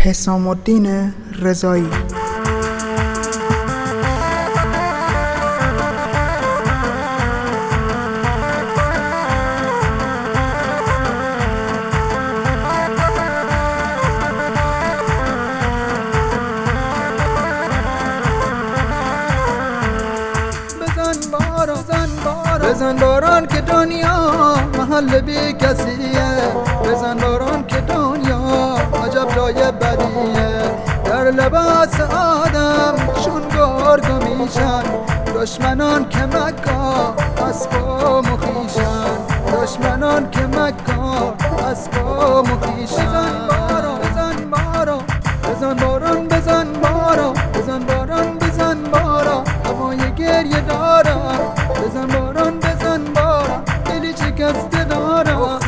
حسام الدین رضایی. بزن باران که دنیا محل بی کسیه، بزن باران که دنیا عجب جای بدیه. در لباس آدم شون گرگ میشن، دشمنان که مکا از قوم خویشن، دشمنان که مکا از قوم خویشن. بزن باران بزن باران بزن باران بزن باران بزن باران، هوای گریه دارم. بزن باران بزن باران، دلی شکسته دارم.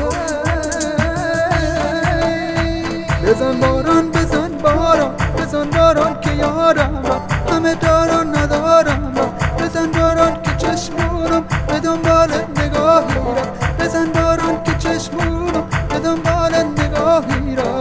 بزن باران بزن باران بزن باران که یارم همه داران ندارم. بزن باران که چشمونم به دنبال نگاهی را، بزن باران که چشمونم به دنبال نگاهی را.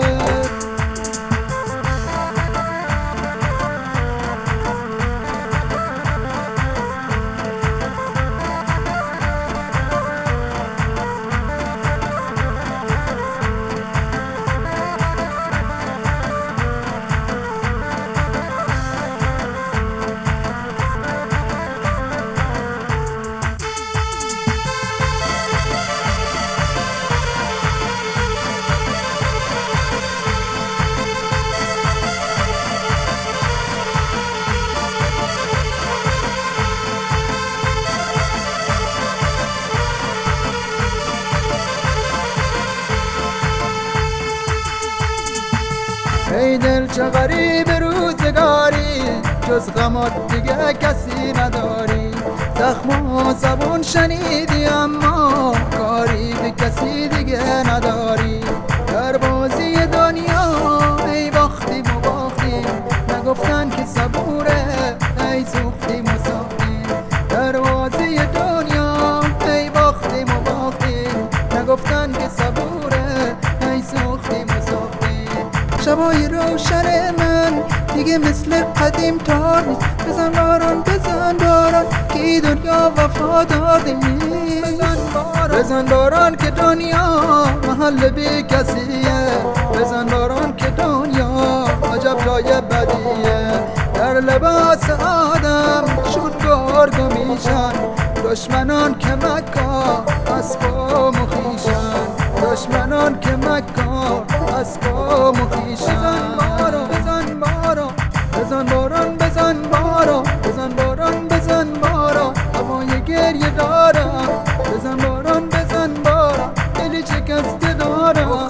ای دل چه غریب روزگاری، جز غمات دیگه کسی نداری. زخم و زبون شنیدی اما کاری به کسی دیگه نداری. در بازی دنیا ای باختیم و باختیم، نگفتن که صبوره ای سوختیم و ساختیم. در بازی دنیا ای باختیم و باختیم، نگفتن که صبوره ای سوختیم و ساختیم. شبای روشن من دیگه مثل قدیم تار نیست. بزن باران بزن باران که ای دنیا وفادار نیست. بزن باران که دنیا محل بی کسیه، بزن باران که دنیا عجب جای بدیه. در لباس آدم شون گرگ میشن، دشمنان که مکا از قوم خویشن، دشمنان که مکا از قوم خویشن. بزن باران بزن باران بزن باران بزن باران بزن باران، هوای گریه دارم. بزن باران بزن باران، دلی شکسته دارم.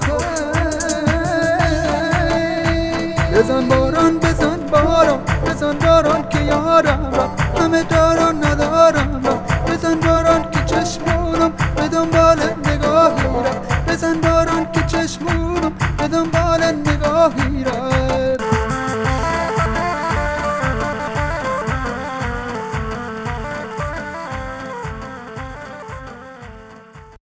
بزن باران بزن باران بزن باران که یارم همه داران ندارم. بزن باران که چشمونم به دنبال نگاهی را، بزن باران که چشمونم به دنبال نگاهی را.